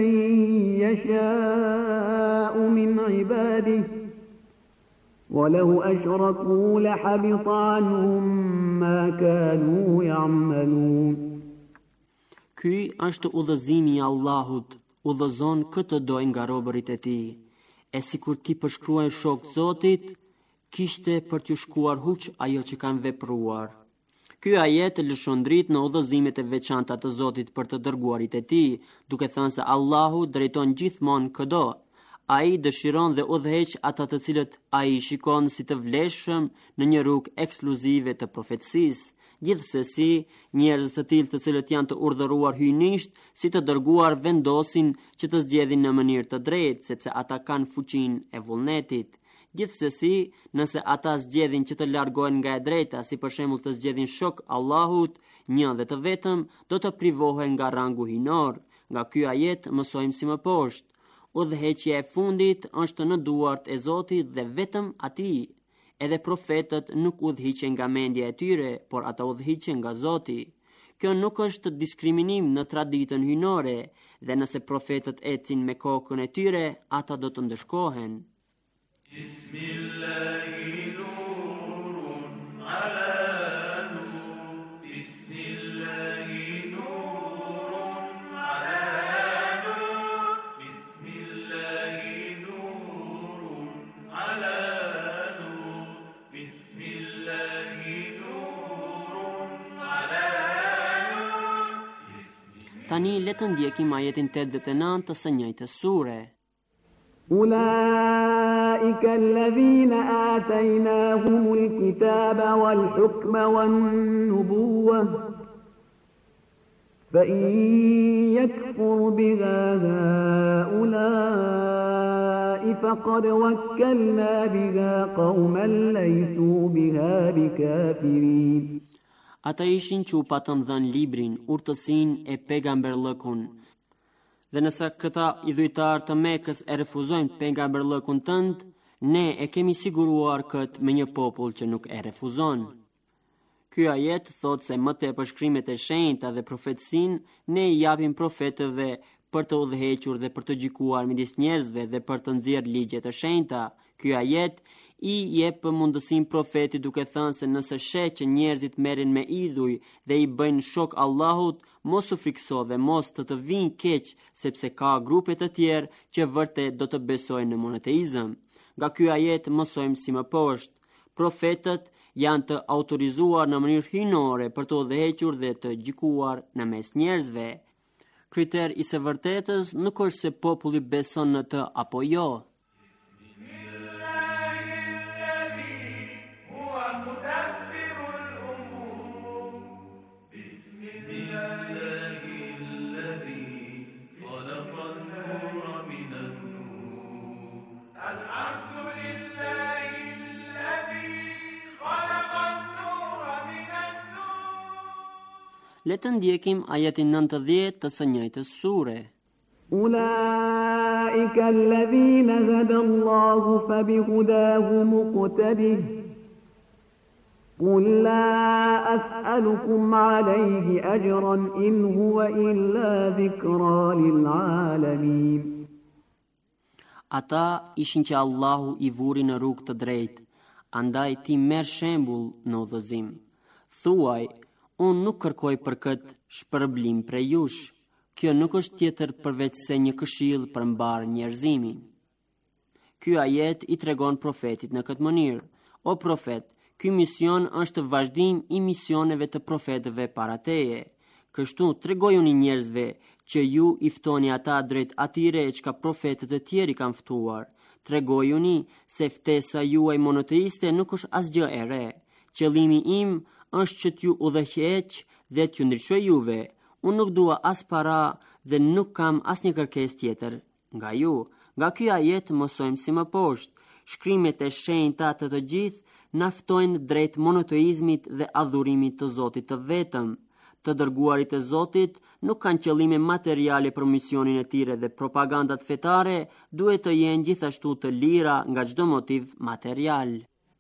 يشاء من عباده ولو أشركوا لحبط عنهم ما كانوا يعملون. Ky është udhëzimi i Allahut, udhëzon këtë doj nga robërit e tij. E sikur ti përshkruan shok Zotit, kishte për t'ju shkuar huq ajo që kanë vepruar. Ky ajet lëshon dritë në udhëzimet e veçanta të Zotit për të dërguarit e tij, duke thënë se Allahu drejton gjithmonë këdo. Ai dëshiron dhe udhëheq ata të cilët ai shikon si të vlefshëm në një rrugë ekskluzive të profetësisë. Gjithsesi, njerëz të tillë të cilët janë të urdhëruar hyjnisht si të dërguar vendosin që të zgjedhin në mënyrë të drejtë, sepse ata kanë fuqinë e vullnetit. Gjithsesi, nëse ata zgjedhin që të largohen nga e drejta, si për shembull të zgjedhin shok Allahut, një dhe të vetëm, do të privohen nga rangu hyjnor. Nga ky ajet mësojmë si më poshtë: udhëheqja e fundit është në duart e Zotit dhe vetëm atij. Edhe profetët nuk udhëhiqen nga mendja e tyre, por ata udhëhiqen nga Zoti. Kjo nuk është diskriminim në traditën hyjnore, dhe nëse profetët ecin me kokën e tyre, ata do të ndëshkohen. Tani le të ndjekim ajetin 89 të së njëjtës sure. أولئك الذين آتيناهم الكتاب والحكم والنبوة فإن يكفر بها هؤلاء فقد وكلنا بها قوما ليسوا بها بكافرين. Ata ishin që u patëm dhënë librin, urtësinë e pejgamberllëkun. Dhe nëse këta idhujtar të Mekës e refuzojnë pejgamberllëkun tënd, ne e kemi siguruar këtë me një popull që nuk e refuzon. Ky ajet thot se më tepër shkrimet e shenjta dhe profetësinë ne i japim profetëve për të udhëhequr dhe për të gjykuar midis njerëzve dhe për të nxjerrë ligje të shenjta. Ky ajet i jep mundësinë profetit duke thënë se nëse sheh që njerëzit merren me idhuj dhe i bëjnë shok Allahut, mos u frikso dhe mos të vinë keq, sepse ka grupe të tjerë që vërtet do të besojnë në monoteizëm. Nga ky ajet mësojmë si më poshtë: profetët janë të autorizuar në mënyrë hyjnore për të udhëhequr dhe të gjykuar në mes njerëzve. Kriter i së vërtetës nuk është se populli beson në të apo jo. هو المدبر Le të ndjekim ajetin 90 të së njëjtës sure. أولئك الذين هدى الله فبهداه مقتده قل لا أسألكم عليه أجرا إن هو إلا ذكرى للعالمين. Ata ishin që Allahu i vuri në rrugë të drejtë, andaj ti merr shembull në udhëzim. Thuaj, unë nuk kërkoj për këtë shpërblim prej jush. Kjo nuk është tjetër përveç se një këshill për mbar njerëzimin. Ky ajet i tregon profetit në këtë mënyrë: O profet, ky mision është vazhdim i misioneve të profetëve para teje. Kështu tregojuni njerëzve që ju i ftoni ata drejt atyre e çka profetët e tjerë kanë ftuar. Tregojuni se ftesa juaj monoteiste nuk është asgjë e re. Qëllimi im është që t'ju udhëheq dhe t'ju ndriçoj juve. Unë nuk dua as para dhe nuk kam as një kërkesë tjetër nga ju. Nga ky ajet mësojmë si më poshtë, shkrimet e shenjta të gjithë na ftojnë drejt monoteizmit dhe adhurimit të Zotit të vetëm. Të dërguarit e Zotit nuk kanë qëllime materiale për misionin e tyre dhe propagandat fetare duhet të jenë gjithashtu të lira nga çdo motiv material.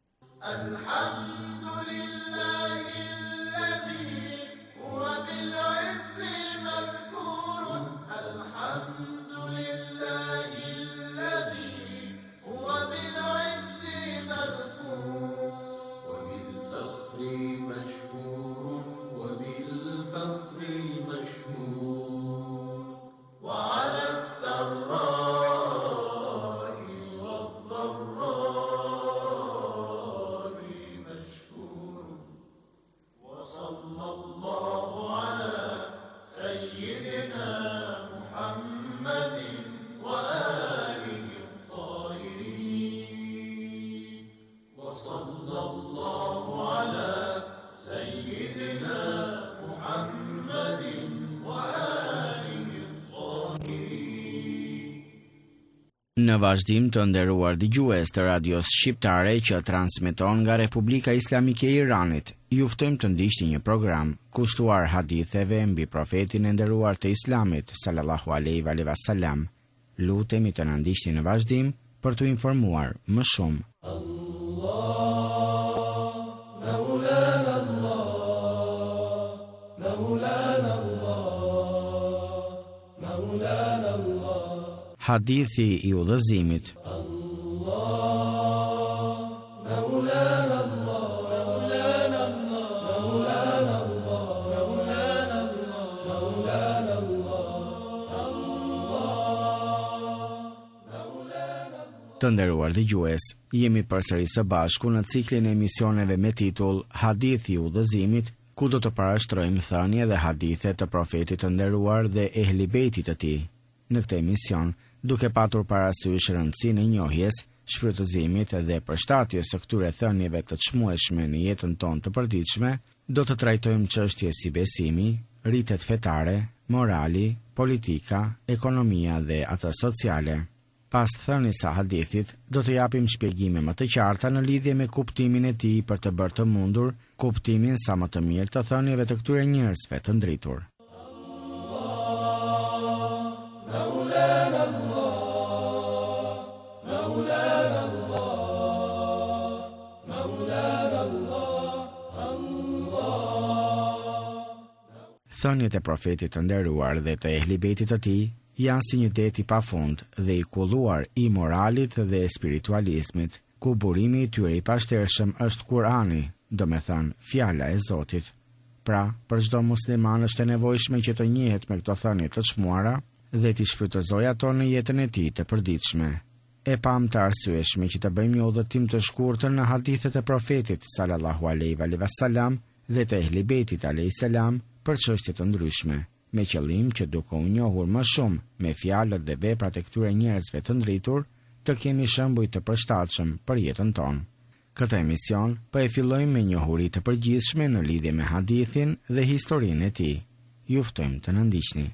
Në vazhdim të nderuar dëgjues të radios shqiptare që transmeton nga Republika Islamike e Iranit, ju ftojmë të ndiqni një program kushtuar haditheve mbi profetin e nderuar të Islamit sallallahu alaihi wasallam. Lutemi të na ndiqni në vazhdim për t'u informuar më shumë. Hadithi i udhëzimit. Të nderuar dëgjues, jemi përsëri së bashku në ciklin e emisioneve me titull Hadithi i udhëzimit, ku do të parashtrojmë thënie dhe hadithe të profetit të nderuar dhe ehli bejtit të tij. Në këtë emision, duke patur parasysh rëndësinë e njohjes, shfrytëzimit dhe përshtatjes së këtyre thënieve të çmueshme në jetën tonë të përditshme, do të trajtojmë çështje si besimi, rritet fetare, morali, politika, ekonomia dhe ato sociale. Pas thënies së hadithit, do të japim shpjegime më të qarta në lidhje me kuptimin e tij për të bërë të mundur kuptimin sa më të mirë të thënieve të këtyre njerëzve të ndritur. Thëniet e profetit të nderuar dhe të ehli bejtit të tij janë si një det i pafund dhe i kulluar i moralit dhe spiritualizmit, ku burimi i tyre i pashtershëm është Kurani, domethënë fjala e Zotit. Pra, për çdo musliman është e nevojshme që të njihet me këto thënie të çmuara dhe t'i shfrytëzojë ato në jetën e tij të përditshme. E pam të arsyeshme që të bëjmë një udhëtim të shkurtër në hadithet e profetit sallallahu alaihi wasallam dhe të ehli bejtit alaihi salam për çështje të ndryshme, me qëllim që duke u njohur më shumë me fjalët dhe veprat e këtyre njerëzve të ndritur, të kemi shembuj të përshtatshëm për jetën tonë. Këtë emision po e fillojmë me njohuri të përgjithshme në lidhje me hadithin dhe historinë e tij. Ju ftojmë të na ndiqni.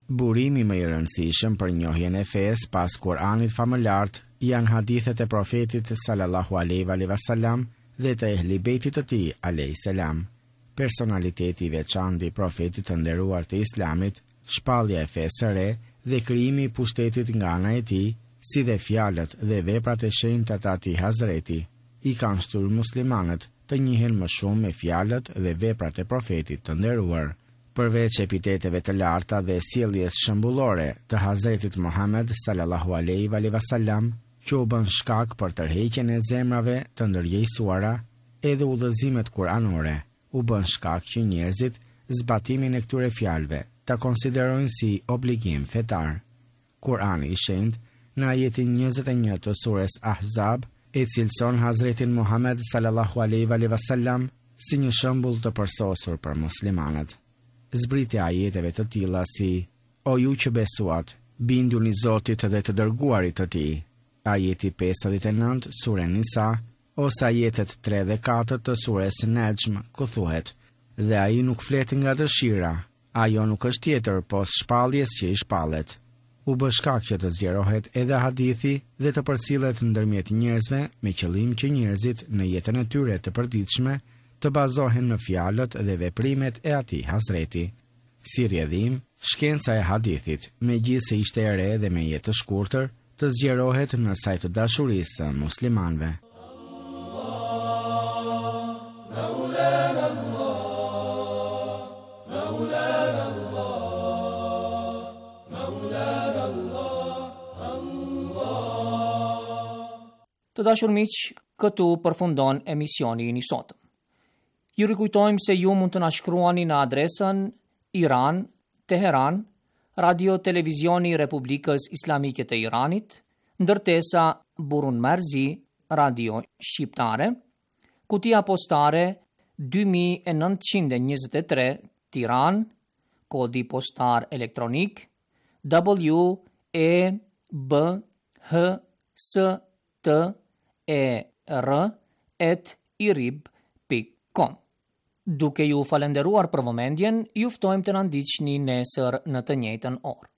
Burimi më i rëndësishëm për njohjen e fesë pas Kuranit famëlart janë hadithet e profetit sallallahu alaihi wasallam dhe të ehli bejtit të tij alayhis salam. Personaliteti i veçantë i profetit të nderuar të Islamit, shpallja e fesë së re dhe krijimi i pushtetit nga ana e tij, si dhe fjalët dhe veprat e shenjta të atij Hazreti, i kanë shtyrë muslimanët të njihen më shumë me fjalët dhe veprat e profetit të nderuar. Përveç epiteteve të larta dhe sjelljes shembullore të Hazretit Muhammed sallallahu alaihi wasallam, që u bën shkak për tërheqjen e zemrave të ndërgjegjësuara, edhe udhëzimet kuranore u bën shkak që njerëzit zbatimin e këtyre fjalëve ta konsiderojnë si obligim fetar. Kurani i shenjtë në ajetin 21 të surës Ahzab e cilëson Hazretin Muhammed sallallahu alaihi wasallam si një shembull të përsosur për muslimanët. Zbritja ajeteve të tilla si: O ju që besuat, binduni Zotit dhe të dërguarit të tij. Ajeti 59 sure Nisa, ose ajetet 3 dhe 4 të surës Najm, ku thuhet: Dhe ai nuk flet nga dëshira, ajo nuk është tjetër pos shpalljes që i shpallet. U bë shkak që të zgjerohet edhe hadithi dhe të përcillet ndërmjet njerëzve me qëllim që njerëzit në jetën e tyre të përditshme të bazohen në fjalët dhe veprimet e atij Hazreti. Si rrjedhim, shkenca e hadithit, megjithse ishte e re dhe me jetë të shkurtër, të zgjerohet në sajt të dashurisë së muslimanëve. Të dashur miq, këtu përfundon emisioni i sotëm. Ju rikujtojmë se ju mund të na shkruani në adresën Iran, Teheran, Radio Televizioni Republikës Islamike të Iranit, ndërtesa Burun Marzi, Radio Shqiptare, kutia postare 2923 Tiran, kodi postar elektronik WEBHSTER@irib.com. Duke ju falenderuar për vëmendjen, ju ftojmë të na ndiqni nesër në të njëjtën orë.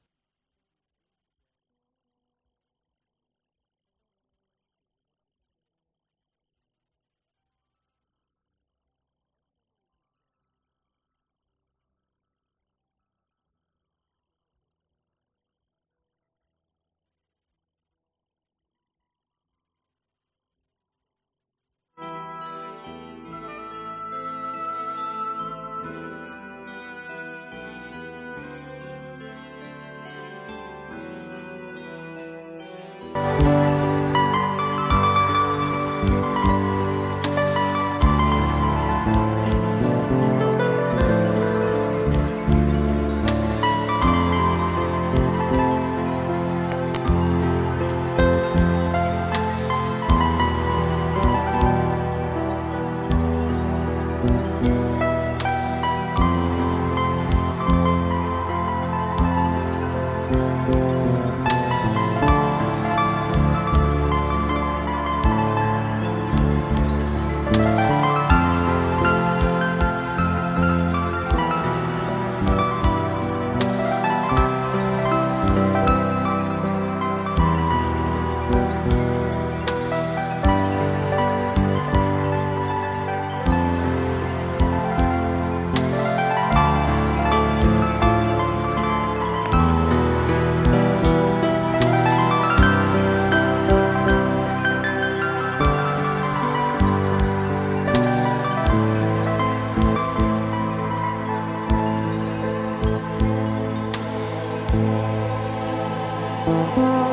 Thank you.